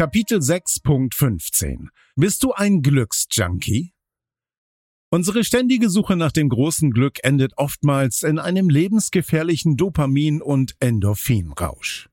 Kapitel 6.15. Bist du ein Glücksjunkie? Unsere ständige Suche nach dem großen Glück endet oftmals in einem lebensgefährlichen Dopamin- und Endorphinrausch.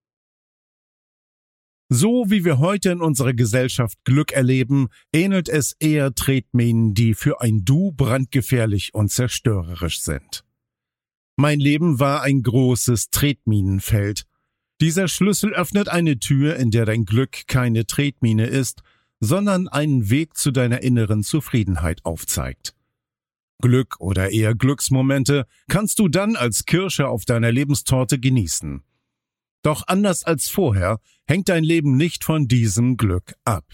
So wie wir heute in unserer Gesellschaft Glück erleben, ähnelt es eher Tretminen, die für ein Du brandgefährlich und zerstörerisch sind. Mein Leben war ein großes Tretminenfeld. Dieser Schlüssel öffnet eine Tür, in der dein Glück keine Tretmine ist, sondern einen Weg zu deiner inneren Zufriedenheit aufzeigt. Glück oder eher Glücksmomente kannst du dann als Kirsche auf deiner Lebenstorte genießen. Doch anders als vorher hängt dein Leben nicht von diesem Glück ab.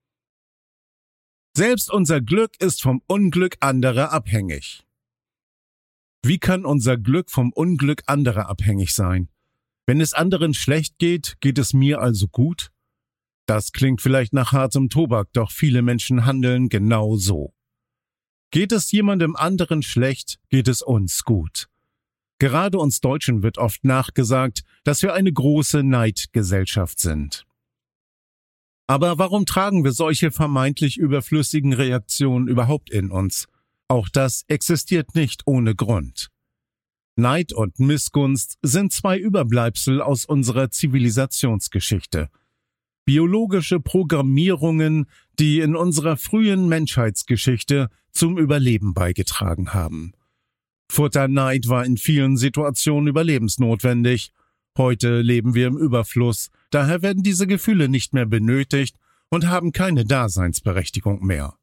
Selbst unser Glück ist vom Unglück anderer abhängig. Wie kann unser Glück vom Unglück anderer abhängig sein? Wenn es anderen schlecht geht, geht es mir also gut? Das klingt vielleicht nach hartem Tobak, doch viele Menschen handeln genau so. Geht es jemandem anderen schlecht, geht es uns gut. Gerade uns Deutschen wird oft nachgesagt, dass wir eine große Neidgesellschaft sind. Aber warum tragen wir solche vermeintlich überflüssigen Reaktionen überhaupt in uns? Auch das existiert nicht ohne Grund. Neid und Missgunst sind zwei Überbleibsel aus unserer Zivilisationsgeschichte. Biologische Programmierungen, die in unserer frühen Menschheitsgeschichte zum Überleben beigetragen haben. Futterneid war in vielen Situationen überlebensnotwendig. Heute leben wir im Überfluss, daher werden diese Gefühle nicht mehr benötigt und haben keine Daseinsberechtigung mehr.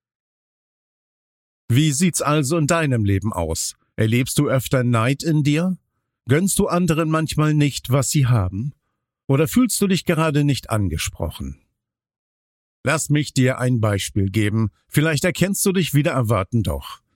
Wie sieht's also in deinem Leben aus? Erlebst du öfter Neid in dir? Gönnst du anderen manchmal nicht, was sie haben? Oder fühlst du dich gerade nicht angesprochen? Lass mich dir ein Beispiel geben, vielleicht erkennst du dich wider Erwarten doch.